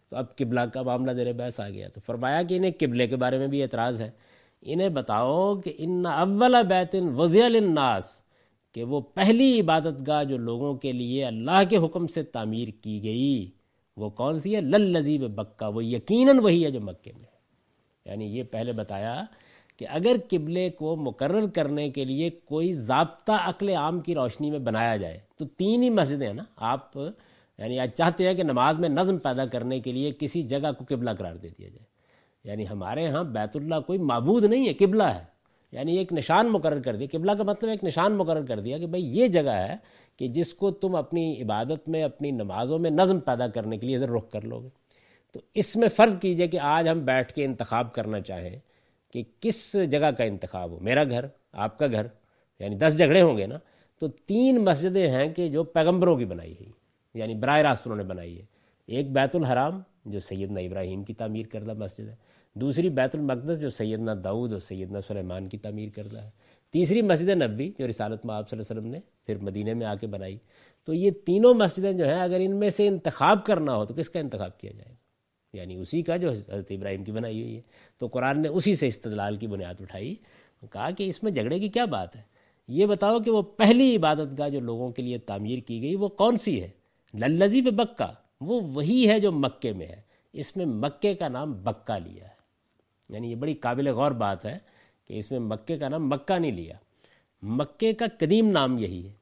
تو اب قبلہ کا معاملہ زیر بحث آ گیا۔ تو فرمایا کہ انہیں قبلے کے بارے میں بھی اعتراض ہے، انہیں بتاؤ کہ ان اول بیت وضع للناس، کہ وہ پہلی عبادت گاہ جو لوگوں کے لیے اللہ کے حکم سے تعمیر کی گئی وہ کون سی ہے؟ للذی ببکہ، وہ یقیناً وہی ہے جو مکے میں ہے۔ یعنی یہ پہلے بتایا کہ اگر قبلے کو مقرر کرنے کے لیے کوئی ضابطہ عقل عام کی روشنی میں بنایا جائے تو تین ہی مسجدیں ہیں نا، آپ یعنی آج چاہتے ہیں کہ نماز میں نظم پیدا کرنے کے لیے کسی جگہ کو قبلہ قرار دے دیا جائے۔ یعنی ہمارے ہاں بیت اللہ کوئی معبود نہیں ہے، قبلہ ہے، یعنی ایک نشان مقرر کر دیا۔ قبلہ کا مطلب ایک نشان مقرر کر دیا کہ بھئی یہ جگہ ہے کہ جس کو تم اپنی عبادت میں، اپنی نمازوں میں نظم پیدا کرنے کے لیے ادھر رخ کر لو گے۔ تو اس میں فرض کیجئے کہ آج ہم بیٹھ کے انتخاب کرنا چاہیں کہ کس جگہ کا انتخاب ہو، میرا گھر، آپ کا گھر، یعنی 10 جگہیں ہوں گے نا، تو 3 مسجدیں ہیں کہ جو پیغمبروں کی بنائی ہوئی، یعنی براہ راست انہوں نے بنائی ہے۔ ایک بیت الحرام جو سیدنا ابراہیم کی تعمیر کردہ مسجد ہے، دوسری بیت المقدس جو سیدنا داؤد اور سیدنا سلیمان کی تعمیر کردہ ہے، تیسری مسجد نبوی جو رسالت مآب صلی اللہ علیہ وسلم نے پھر مدینے میں آ کے بنائی۔ تو یہ تینوں مسجدیں جو ہیں، اگر ان میں سے انتخاب کرنا ہو تو کس کا انتخاب کیا جائے گا؟ یعنی اسی کا جو حضرت ابراہیم کی بنائی ہوئی ہے۔ تو قرآن نے اسی سے استدلال کی بنیاد اٹھائی، کہا کہ اس میں جھگڑے کی کیا بات ہے، یہ بتاؤ کہ وہ پہلی عبادت گاہ جو لوگوں کے لیے تعمیر کی گئی وہ کون سی ہے؟ للذی ببکہ، وہ وہی ہے جو مکے میں ہے۔ اس میں مکے کا نام بکہ لیا ہے، یعنی یہ بڑی قابل غور بات ہے کہ اس میں مکے کا نام مکہ نہیں لیا، مکے کا قدیم نام یہی ہے،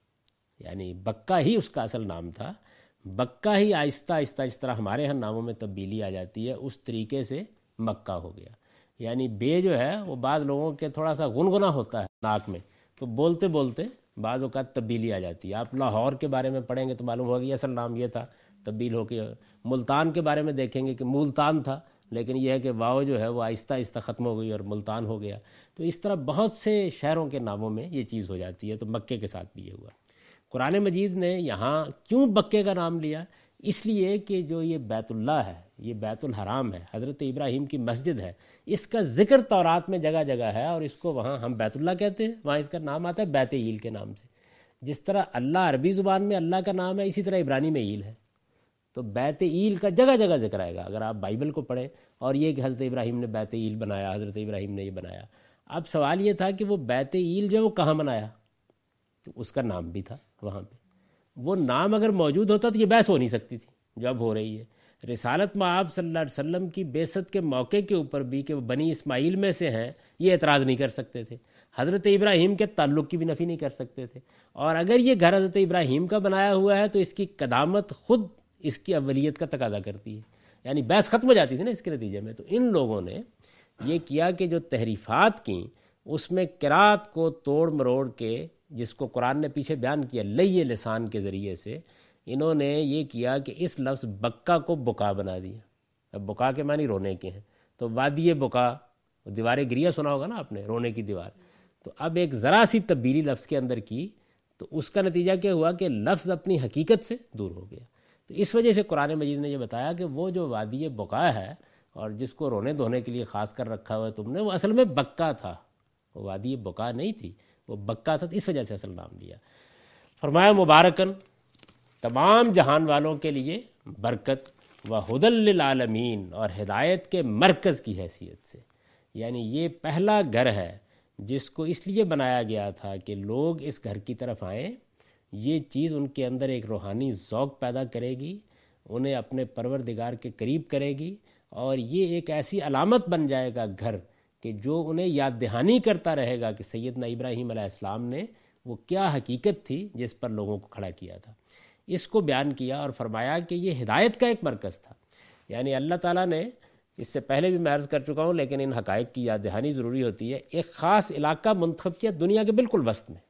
یعنی بکہ ہی اس کا اصل نام تھا۔ بکہ ہی آہستہ آہستہ اس طرح ہمارے ہاں ناموں میں تبدیلی آ جاتی ہے، اس طریقے سے مکہ ہو گیا۔ یعنی بے جو ہے وہ بعض لوگوں کے تھوڑا سا گنگنا ہوتا ہے ناک میں، تو بولتے بولتے بعض اوقات تبدیلی آ جاتی ہے۔ آپ لاہور کے بارے میں پڑھیں گے تو معلوم ہوگا کہ اصل نام یہ تھا، تبدیل ہو کے ملتان کے بارے میں دیکھیں گے کہ مولتان تھا، لیکن یہ ہے کہ واو جو ہے وہ آہستہ آہستہ ختم ہو گئی اور ملتان ہو گیا۔ تو اس طرح بہت سے شہروں کے ناموں میں یہ چیز ہو جاتی ہے، تو مکے کے ساتھ بھی یہ ہوا۔ قرآن مجید نے یہاں کیوں بکے کا نام لیا؟ اس لیے کہ جو یہ بیت اللہ ہے، یہ بیت الحرام ہے، حضرت ابراہیم کی مسجد ہے، اس کا ذکر تورات میں جگہ جگہ ہے، اور اس کو وہاں ہم بیت اللہ کہتے ہیں، وہاں اس کا نام آتا ہے بیت ایل کے نام سے۔ جس طرح اللہ عربی زبان میں اللہ کا نام ہے، اسی طرح عبرانی میں ایل ہے، تو بیت ایل کا جگہ جگہ ذکر آئے گا اگر آپ بائبل کو پڑھیں۔ اور یہ کہ حضرت ابراہیم نے بیت ایل بنایا، حضرت ابراہیم نے یہ بنایا۔ اب سوال یہ تھا کہ وہ بیت ایل جو ہے وہ کہاں بنایا؟ تو اس کا نام بھی تھا وہاں پہ، وہ نام اگر موجود ہوتا تو یہ بحث ہو نہیں سکتی تھی جو اب ہو رہی ہے۔ رسالت مآب صلی اللہ علیہ وسلم کی بعثت کے موقع کے اوپر بھی کہ وہ بنی اسماعیل میں سے ہیں، یہ اعتراض نہیں کر سکتے تھے، حضرت ابراہیم کے تعلق کی بھی نفی نہیں کر سکتے تھے۔ اور اگر یہ گھر حضرت ابراہیم کا بنایا ہوا ہے تو اس کی قدامت خود اس کی اولیت کا تقاضا کرتی ہے، یعنی بحث ختم ہو جاتی تھی نا اس کے نتیجے میں۔ تو ان لوگوں نے یہ کیا کہ جو تحریفات کیں اس میں قرات کو توڑ مروڑ کے، جس کو قرآن نے پیچھے بیان کیا لئی لسان کے ذریعے سے، انہوں نے یہ کیا کہ اس لفظ بکہ کو بکا بنا دیا۔ اب بکا کے معنی رونے کے ہیں، تو وادی بکا، دیوار گریہ سنا ہوگا نا آپ نے، رونے کی دیوار۔ تو اب ایک ذرا سی تبدیلی لفظ کے اندر کی تو اس کا نتیجہ کیا ہوا کہ لفظ اپنی حقیقت سے دور ہو گیا۔ تو اس وجہ سے قرآن مجید نے یہ بتایا کہ وہ جو وادی بکا ہے اور جس کو رونے دھونے کے لیے خاص کر رکھا ہوا ہے تم نے، وہ اصل میں بکہ تھا، وہ وادی بکا نہیں تھی، وہ بکہ تھا، اس وجہ سے اصل نام لیا۔ فرمایا مبارکن، تمام جہان والوں کے لیے برکت، و ہدی للعالمین، اور ہدایت کے مرکز کی حیثیت سے، یعنی یہ پہلا گھر ہے جس کو اس لیے بنایا گیا تھا کہ لوگ اس گھر کی طرف آئیں، یہ چیز ان کے اندر ایک روحانی ذوق پیدا کرے گی، انہیں اپنے پروردگار کے قریب کرے گی، اور یہ ایک ایسی علامت بن جائے گا گھر کہ جو انہیں یاد دہانی کرتا رہے گا کہ سیدنا ابراہیم علیہ السلام نے وہ کیا حقیقت تھی جس پر لوگوں کو کھڑا کیا تھا۔ اس کو بیان کیا اور فرمایا کہ یہ ہدایت کا ایک مرکز تھا، یعنی اللہ تعالیٰ نے، اس سے پہلے بھی میں عرض کر چکا ہوں لیکن ان حقائق کی یاد دہانی ضروری ہوتی ہے، ایک خاص علاقہ منتخب کیا دنیا کے بالکل وسط میں،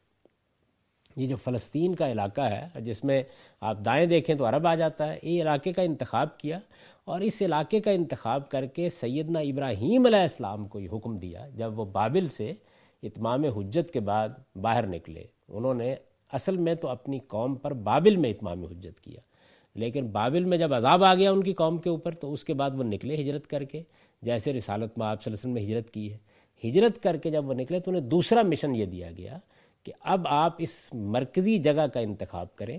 یہ جو فلسطین کا علاقہ ہے جس میں آپ دائیں دیکھیں تو عرب آ جاتا ہے، یہ علاقے کا انتخاب کیا، اور اس علاقے کا انتخاب کر کے سیدنا ابراہیم علیہ السلام کو یہ حکم دیا جب وہ بابل سے اتمام حجت کے بعد باہر نکلے۔ انہوں نے اصل میں تو اپنی قوم پر بابل میں اتمام حجت کیا، لیکن بابل میں جب عذاب آ گیا ان کی قوم کے اوپر تو اس کے بعد وہ نکلے ہجرت کر کے، جیسے رسالت میں آپ صلی اللہ علیہ وسلم نے ہجرت کی ہے۔ ہجرت کر کے جب وہ نکلے تو انہیں دوسرا مشن یہ دیا گیا کہ اب آپ اس مرکزی جگہ کا انتخاب کریں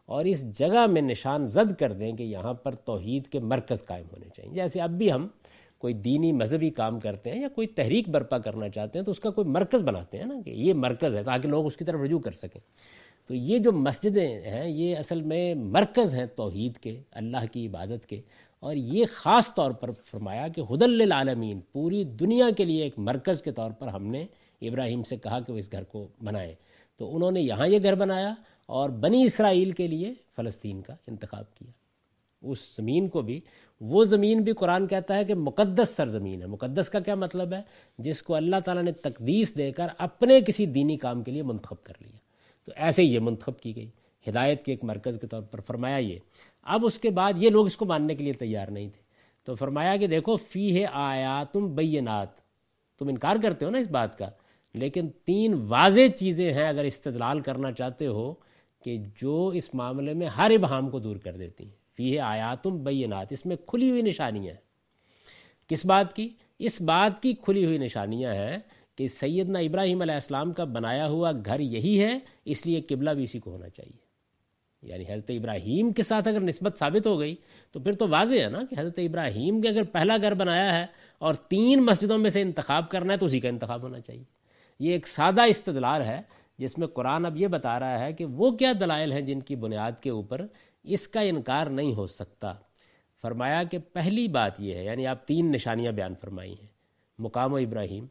اور اس جگہ میں نشان زد کر دیں کہ یہاں پر توحید کے مرکز قائم ہونے چاہیے۔ جیسے اب بھی ہم کوئی دینی مذہبی کام کرتے ہیں یا کوئی تحریک برپا کرنا چاہتے ہیں تو اس کا کوئی مرکز بناتے ہیں نا کہ یہ مرکز ہے تاکہ لوگ اس کی طرف رجوع کر سکیں۔ تو یہ جو مسجدیں ہیں یہ اصل میں مرکز ہیں توحید کے، اللہ کی عبادت کے، اور یہ خاص طور پر فرمایا کہ ہدی للعالمین، پوری دنیا کے لیے ایک مرکز کے طور پر ہم نے ابراہیم سے کہا کہ وہ اس گھر کو بنائے۔ تو انہوں نے یہاں یہ گھر بنایا اور بنی اسرائیل کے لیے فلسطین کا انتخاب کیا۔ اس زمین کو بھی، وہ زمین بھی قرآن کہتا ہے کہ مقدس سرزمین ہے۔ مقدس کا کیا مطلب ہے؟ جس کو اللہ تعالیٰ نے تقدیس دے کر اپنے کسی دینی کام کے لیے منتخب کر لیا۔ تو ایسے ہی یہ منتخب کی گئی ہدایت کے ایک مرکز کے طور پر، فرمایا یہ۔ اب اس کے بعد یہ لوگ اس کو ماننے کے لیے تیار نہیں تھے، تو فرمایا کہ دیکھو فیہ آیاتم بینات، تم انکار کرتے ہو نا اس بات کا، لیکن 3 واضح چیزیں ہیں اگر استدلال کرنا چاہتے ہو کہ جو اس معاملے میں ہر ابہام کو دور کر دیتی ہیں۔ فیہ آیاتم بینات، اس میں کھلی ہوئی نشانیاں ہیں۔ کس بات کی؟ اس بات کی کھلی ہوئی نشانیاں ہیں کہ سیدنا ابراہیم علیہ السلام کا بنایا ہوا گھر یہی ہے، اس لیے قبلہ بھی اسی کو ہونا چاہیے۔ یعنی حضرت ابراہیم کے ساتھ اگر نسبت ثابت ہو گئی تو پھر تو واضح ہے نا کہ حضرت ابراہیم کے اگر پہلا گھر بنایا ہے اور 3 مسجدوں میں سے انتخاب کرنا ہے تو اسی کا انتخاب ہونا چاہیے۔ یہ ایک سادہ استدلال ہے جس میں قرآن اب یہ بتا رہا ہے کہ وہ کیا دلائل ہیں جن کی بنیاد کے اوپر اس کا انکار نہیں ہو سکتا۔ فرمایا کہ پہلی بات یہ ہے، یعنی آپ 3 نشانیاں بیان فرمائی ہیں۔ مقام و ابراہیم،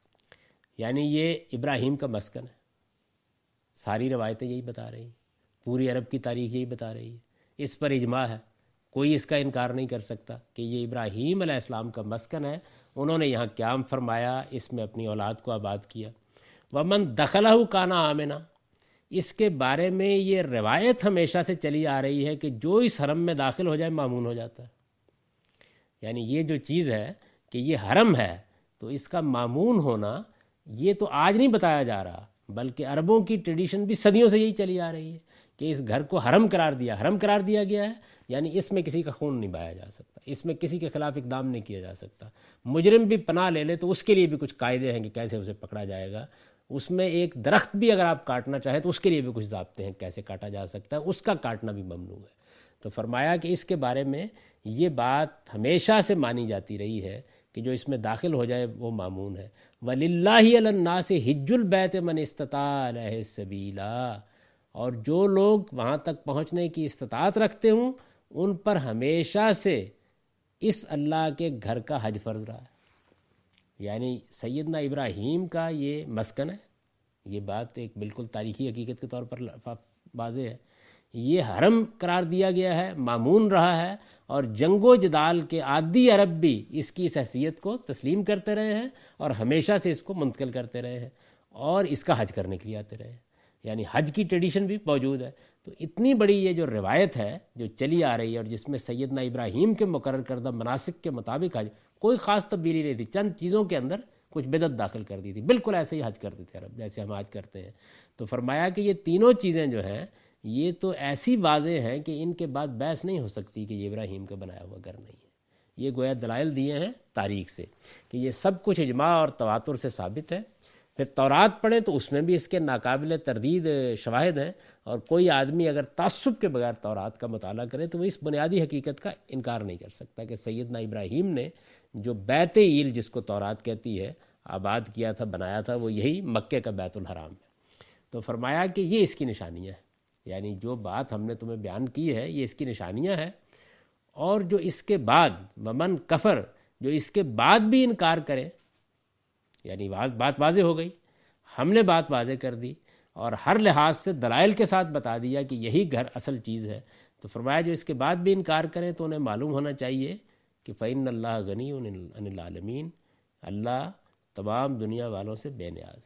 یعنی یہ ابراہیم کا مسکن ہے، ساری روایتیں یہی بتا رہی ہیں، پوری عرب کی تاریخ یہی بتا رہی ہے، اس پر اجماع ہے، کوئی اس کا انکار نہیں کر سکتا کہ یہ ابراہیم علیہ السلام کا مسکن ہے۔ انہوں نے یہاں قیام فرمایا، اس میں اپنی اولاد کو آباد کیا۔ ومن دخلہ کان آمنا، اس کے بارے میں یہ روایت ہمیشہ سے چلی آ رہی ہے کہ جو اس حرم میں داخل ہو جائے مامون ہو جاتا ہے۔ یعنی یہ جو چیز ہے کہ یہ حرم ہے تو اس کا مامون ہونا یہ تو آج نہیں بتایا جا رہا، بلکہ عربوں کی ٹریڈیشن بھی صدیوں سے یہی چلی آ رہی ہے کہ اس گھر کو حرم قرار دیا گیا ہے، یعنی اس میں کسی کا خون نہیں بہایا جا سکتا، اس میں کسی کے خلاف اقدام نہیں کیا جا سکتا۔ مجرم بھی پناہ لے لے تو اس کے لیے بھی کچھ قاعدے ہیں کہ کیسے اسے پکڑا جائے گا۔ اس میں ایک درخت بھی اگر آپ کاٹنا چاہیں تو اس کے لیے بھی کچھ ضابطے ہیں کیسے کاٹا جا سکتا ہے، اس کا کاٹنا بھی ممنوع ہے۔ تو فرمایا کہ اس کے بارے میں یہ بات ہمیشہ سے مانی جاتی رہی ہے کہ جو اس میں داخل ہو جائے وہ مامون ہے۔ وَلِلَّهِ عَلَى النَّاسِ حِجُّ الْبَيْتِ مَنِ اسْتَطَاعَ إِلَيْهِ سَبِيلًا، اور جو لوگ وہاں تک پہنچنے کی استطاعت رکھتے ہوں ان پر ہمیشہ سے اس اللہ کے گھر کا حج فرض رہا ہے۔ یعنی سیدنا ابراہیم کا یہ مسکن ہے، یہ بات ایک بالکل تاریخی حقیقت کے طور پر واضح ہے۔ یہ حرم قرار دیا گیا ہے، مامون رہا ہے، اور جنگ و جدال کے عادی عرب بھی اس کی اس حیثیت کو تسلیم کرتے رہے ہیں اور ہمیشہ سے اس کو منتقل کرتے رہے ہیں اور اس کا حج کرنے کے لیے آتے رہے ہیں۔ یعنی حج کی ٹریڈیشن بھی موجود ہے۔ تو اتنی بڑی یہ جو روایت ہے جو چلی آ رہی ہے اور جس میں سیدنا ابراہیم کے مقرر کردہ مناسک کے مطابق حج، کوئی خاص تبدیلی نہیں تھی، چند چیزوں کے اندر کچھ بدعت داخل کر دی تھی، بالکل ایسے ہی حج کرتے تھے عرب جیسے ہم آج کرتے ہیں۔ تو فرمایا کہ یہ تینوں چیزیں جو ہیں یہ تو ایسی واضح ہیں کہ ان کے بعد بحث نہیں ہو سکتی کہ یہ ابراہیم کا بنایا ہوا گھر نہیں ہے۔ یہ گویا دلائل دیے ہیں تاریخ سے کہ یہ سب کچھ اجماع اور تواتر سے ثابت ہے۔ پھر تورات پڑھیں تو اس میں بھی اس کے ناقابل تردید شواہد ہیں، اور کوئی آدمی اگر تعصب کے بغیر تورات کا مطالعہ کرے تو وہ اس بنیادی حقیقت کا انکار نہیں کر سکتا کہ سیدنا ابراہیم نے جو بیت ایل جس کو تورات کہتی ہے آباد کیا تھا، بنایا تھا، وہ یہی مکے کا بیت الحرام ہے۔ تو فرمایا کہ یہ اس کی نشانیاں ہیں، یعنی جو بات ہم نے تمہیں بیان کی ہے یہ اس کی نشانیاں ہیں۔ اور جو اس کے بعد ومن کفر، جو اس کے بعد بھی انکار کرے، یعنی بات واضح ہو گئی، ہم نے بات واضح کر دی اور ہر لحاظ سے دلائل کے ساتھ بتا دیا کہ یہی گھر اصل چیز ہے۔ تو فرمایا جو اس کے بعد بھی انکار کریں تو انہیں معلوم ہونا چاہیے کہ فَإِنَّ اللَّهَ غَنِيٌّ عَنِ الْعَالَمِينَ، اللہ تمام دنیا والوں سے بے نیاز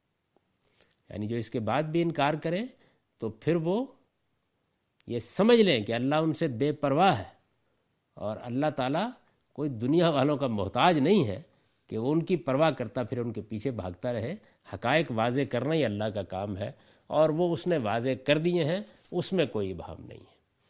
ہے۔ یعنی جو اس کے بعد بھی انکار کریں تو پھر وہ یہ سمجھ لیں کہ اللہ ان سے بے پرواہ ہے، اور اللہ تعالیٰ کوئی دنیا والوں کا محتاج نہیں ہے کہ وہ ان کی پرواہ کرتا پھر ان کے پیچھے بھاگتا رہے۔ حقائق واضح کرنا ہی اللہ کا کام ہے، اور وہ اس نے واضح کر دیے ہیں، اس میں کوئی ابہام نہیں ہے۔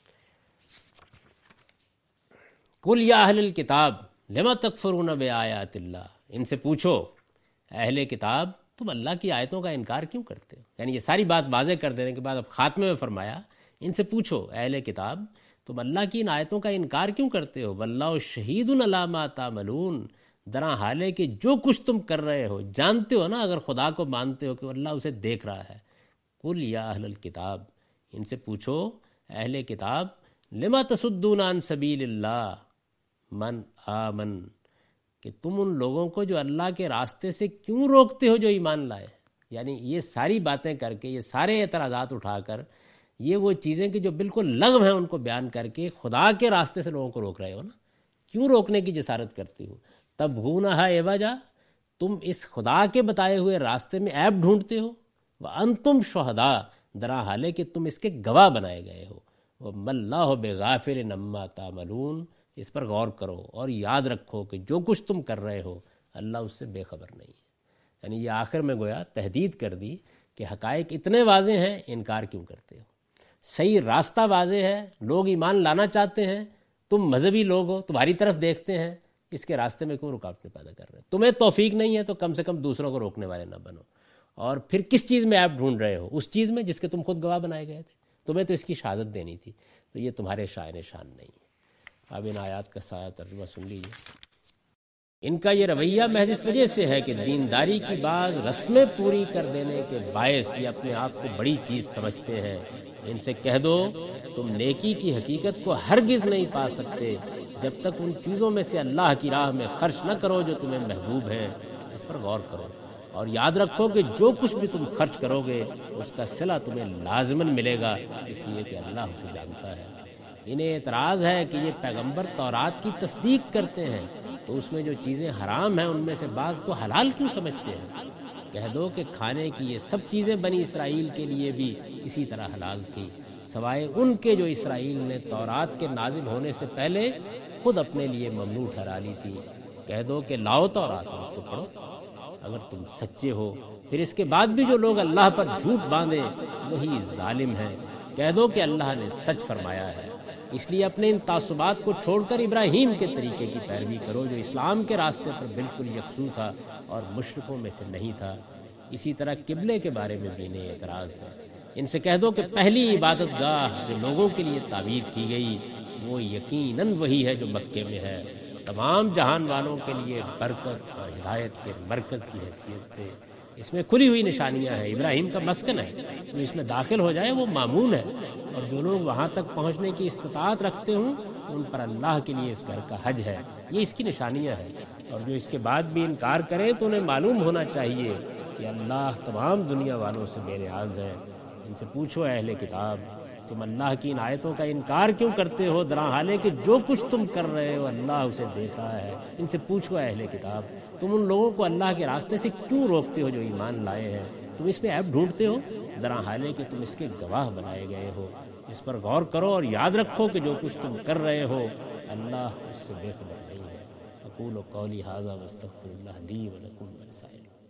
قُلْ یا اہل الکتاب لم تکفرون بآیات اللہ، ان سے پوچھو اہل کتاب تم اللہ کی آیتوں کا انکار کیوں کرتے ہو؟ یعنی یہ ساری بات واضح کر دینے کے بعد اب خاتمے میں فرمایا ان سے پوچھو اہل کتاب تم اللہ کی ان آیتوں کا انکار کیوں کرتے ہو، واللہ شہید علی ما تعملون، درا حال ہے کہ جو کچھ تم کر رہے ہو جانتے ہو نا، اگر خدا کو مانتے ہو کہ اللہ اسے دیکھ رہا ہے۔ قل یا اہل الکتاب، ان سے پوچھو اہل کتاب، لما تصدون عن سبیل اللہ من آمن، کہ تم ان لوگوں کو جو اللہ کے راستے سے کیوں روکتے ہو جو ایمان لائے۔ یعنی یہ ساری باتیں کر کے، یہ سارے اعتراضات اٹھا کر، یہ وہ چیزیں کہ جو بالکل لغو ہیں ان کو بیان کر کے خدا کے راستے سے لوگوں کو روک رہے ہو نا، کیوں روکنے کی جسارت کرتی ہو؟ تب ہونہا عوجا، تم اس خدا کے بتائے ہوئے راستے میں عیب ڈھونڈتے ہو، وانتم شہداء، درا حال ہے کہ تم اس کے گواہ بنائے گئے ہو، وما اللہ بغافل عما تعملون، اس پر غور کرو اور یاد رکھو کہ جو کچھ تم کر رہے ہو اللہ اس سے بے خبر نہیں ہے۔ یعنی یہ آخر میں گویا تہدید کر دی کہ حقائق اتنے واضح ہیں، انکار کیوں کرتے ہو؟ صحیح راستہ واضح ہے، لوگ ایمان لانا چاہتے ہیں، تم مذہبی لوگ ہو، تمہاری طرف دیکھتے ہیں، اس کے راستے میں کیوں رکاوٹیں پیدا کر رہے ہیں؟ تمہیں توفیق نہیں ہے تو کم سے کم دوسروں کو روکنے والے نہ بنو، اور پھر کس چیز میں عیب ڈھونڈ رہے ہو؟ اس چیز میں جس کے تم خود گواہ بنائے گئے تھے، تمہیں تو اس کی شہادت دینی تھی، تو یہ تمہارے شائن شان نہیں ہے۔ اب ان آیات کا سایہ ترجمہ سن لیجیے۔ ان کا یہ رویہ محض اس وجہ سے ہے کہ دینداری کی بعض رسمیں پوری کر دینے کے باعث یہ اپنے آپ کو بڑی چیز سمجھتے ہیں۔ ان سے کہہ دو تم نیکی کی حقیقت کو ہرگز نہیں پا سکتے جب تک ان چیزوں میں سے اللہ کی راہ میں خرچ نہ کرو جو تمہیں محبوب ہیں، اس پر غور کرو اور یاد رکھو کہ جو کچھ بھی تم خرچ کرو گے اس کا صلہ تمہیں لازماً ملے گا، اس لیے کہ اللہ اسے جانتا ہے۔ انہیں اعتراض ہے کہ یہ پیغمبر تورات کی تصدیق کرتے ہیں تو اس میں جو چیزیں حرام ہیں ان میں سے بعض کو حلال کیوں سمجھتے ہیں؟ کہہ دو کہ کھانے کی یہ سب چیزیں بنی اسرائیل کے لیے بھی اسی طرح حلال تھی، سوائے ان کے جو اسرائیل نے تورات کے نازل ہونے سے پہلے خود اپنے لیے ممنوع ٹھہرا لی تھی۔ کہہ دو کہ لاؤ تورات اور اس کو پڑھو اگر تم سچے ہو۔ پھر اس کے بعد بھی جو لوگ اللہ پر جھوٹ باندھیں وہی ظالم ہیں۔ کہہ دو کہ اللہ نے سچ فرمایا ہے، اس لیے اپنے ان تعصبات کو چھوڑ کر ابراہیم کے طریقے کی پیروی کرو جو اسلام کے راستے پر بالکل یکسو تھا اور مشرکوں میں سے نہیں تھا۔ اسی طرح قبلے کے بارے میں بھی انہیں اعتراض ہے۔ ان سے کہہ دو کہ پہلی عبادت گاہ جو لوگوں کے لیے تعمیر کی گئی وہ یقیناً وہی ہے جو مکے میں ہے، تمام جہان والوں کے لیے برکت اور ہدایت کے مرکز کی حیثیت سے۔ اس میں کھلی ہوئی نشانیاں ہیں، ابراہیم کا مسکن ہے، جو اس میں داخل ہو جائے وہ مامون ہے، اور جو لوگ وہاں تک پہنچنے کی استطاعت رکھتے ہوں ان پر اللہ کے لیے اس گھر کا حج ہے، یہ اس کی نشانیاں ہیں۔ اور جو اس کے بعد بھی انکار کرے تو انہیں معلوم ہونا چاہیے کہ اللہ تمام دنیا والوں سے بے نیاز ہے۔ ان سے پوچھو اہل کتاب تم اللہ کی ان آیتوں کا انکار کیوں کرتے ہو، درا حالے کہ جو کچھ تم کر رہے ہو اللہ اسے دیکھ رہا ہے۔ ان سے پوچھو اہل کتاب تم ان لوگوں کو اللہ کے راستے سے کیوں روکتے ہو جو ایمان لائے ہیں؟ تم اس میں عیب ڈھونڈتے ہو، درا حالے کہ تم اس کے گواہ بنائے گئے ہو۔ اس پر غور کرو اور یاد رکھو کہ جو کچھ تم کر رہے ہو اللہ اس سے بے خبر نہیں ہے۔ اقول قولی ھذا واستغفر اللہ لی ولکم ولسائر